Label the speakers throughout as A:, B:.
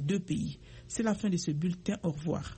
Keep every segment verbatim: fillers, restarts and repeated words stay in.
A: deux pays. C'est la fin de ce bulletin. Au revoir.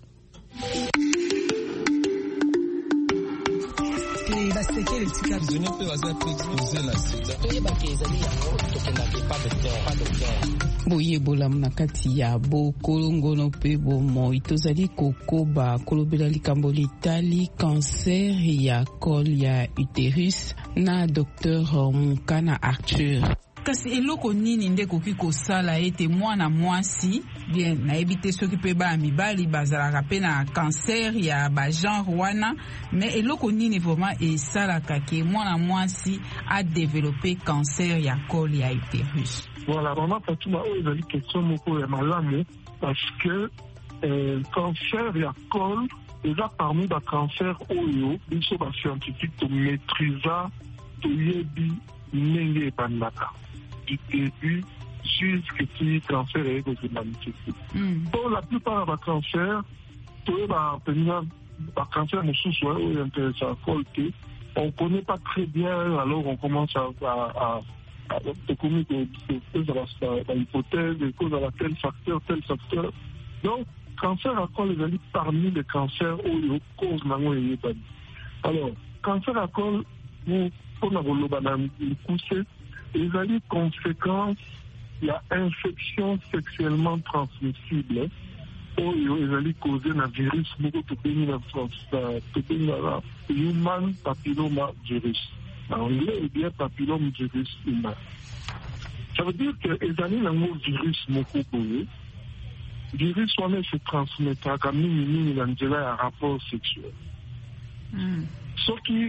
B: boyebola na kati ya bokolongono mpe bomoi tozali kokoba kolobela likambo litali cancer ya col ya utérus na docteur Mukana Arthur.
C: Kasi eloko nini nde koki kosala ete mwana mwasi bien nayebi te soki mpe bana mibali bazalaka mpe na cancer ya bagenre wana, mais eloko nini vraiment esalaka ke mwana mwasi adevelope cancer ya col ya utérus?
D: Voilà, vraiment Fatuma, oyo ezali question moko ya malamu parce que euh, cancer ya col eza parmi bacancer oyo biso bascientifique tomaîtrisa toyebi ndenge ebandaka du début jusqu'à ce que le cancer est se manifeste. Mm. Pour la plupart des cancers, tous les cancers sont intéressants. On ne connaît pas très bien, alors on commence à, à, à, à commettre des hypothèses, des causes à la tel facteur, tel facteur. Donc, cancer à col est parmi les cancers où il y a cause de alors, cancer à col, pour nous pousser, il y a des conséquences, il y a infection sexuellement transmissible. Oyo ezali causé na virus moko topeni na topeni na human papilloma virus. En anglais, il y a papillome virus humain. Ça veut dire que ezali na mo virus moko boye. Virus wana se transmettra comme minimum na nzela ya rapport sexuel. Mm. Soki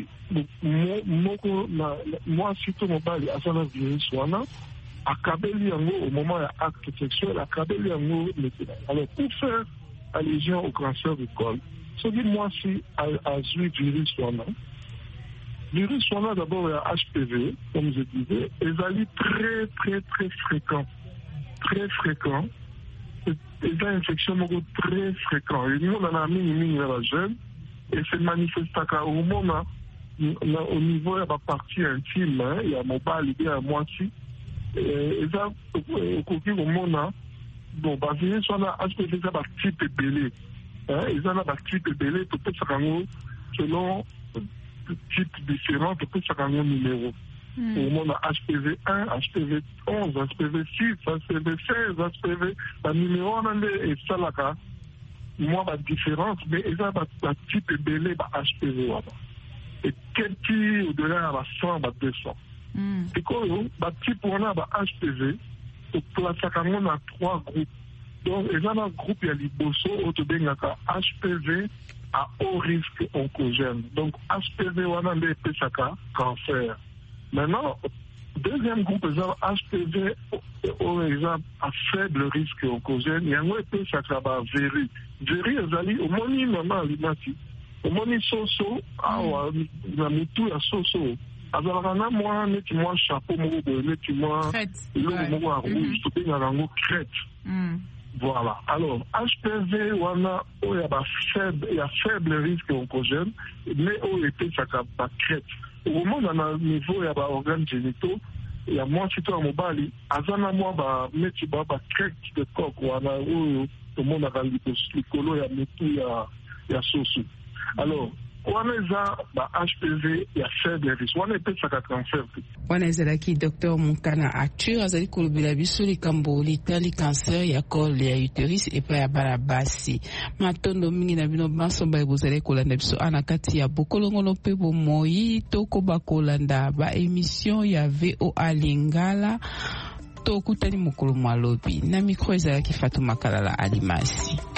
D: moko na moi surtout mobali asana virus wana akabeli yango au moment de l'acte sexuel, akabeli yango alors pour faire allusion au cancer du col, ce qui moi si a eu virus wana, virus wana d'abord il y a H P V, comme je disais, et ça est très très très fréquent, très fréquent, et une infection très fréquent. Et nous on a mis une la jeune et c'est manifeste au moment au niveau de la partie intime, il y a mobile, il y a moitié. Et ça, au moment bon, basé sur la H P V, ça va type belé. Et ça va type belé, peut-être ça selon type différent, peut-être ça numéro. Au moment de H P V un, H P V onze, H P V six, H P V seize, H P V, la numéro on est ça là, moi la différence, mais ça va type belé, H P V. Et quel type au-delà de cent, deux cents. Et quand on type on a H P V, on place on a trois groupes. Donc, il y a un groupe, il y a l'Iboso, H P V à haut risque oncogène. Donc, H P V, on a des cancer. Maintenant, deuxième groupe, il y a H P V à faible risque oncogène. Il y a un peu ça qui véri. Véri, il y a au moni, maman, l'imati. Au moni, soso, ah, il y a moutou, il y a soso. Alors, on a moi, moi, chapeau, moi, moi, moi, rouge, tout est dans le crête. Voilà. Alors, H P V, on a, il y a faible, il y a faible risque oncogène, mais on était ça pas crête. Au moment où on a un niveau, il y a des organes génitaux, il y a moi, si tu as un mobile, azana moi, bah, mais tu vas pas crête de coq, ou on a, où, tout le monde a rendu le colo, il y a métou, il y a, il y a sauce. Alors, waneza ba H P V ya faible risque wana epesa ka cancer
B: wana ezalaki docteur Mukana Arthur azali kolobela biso likambo litali cancer ya col ya utérus epa ya bana basi matondo mingi na bino basomba ebozali kolanda biso ana kati ya bokolongono mpe bomoi tokoba kolanda ba émission ya V O A Lingala tokutani mokolo mwalobi na micro ezalaki Fatuma Kalala Alimasi.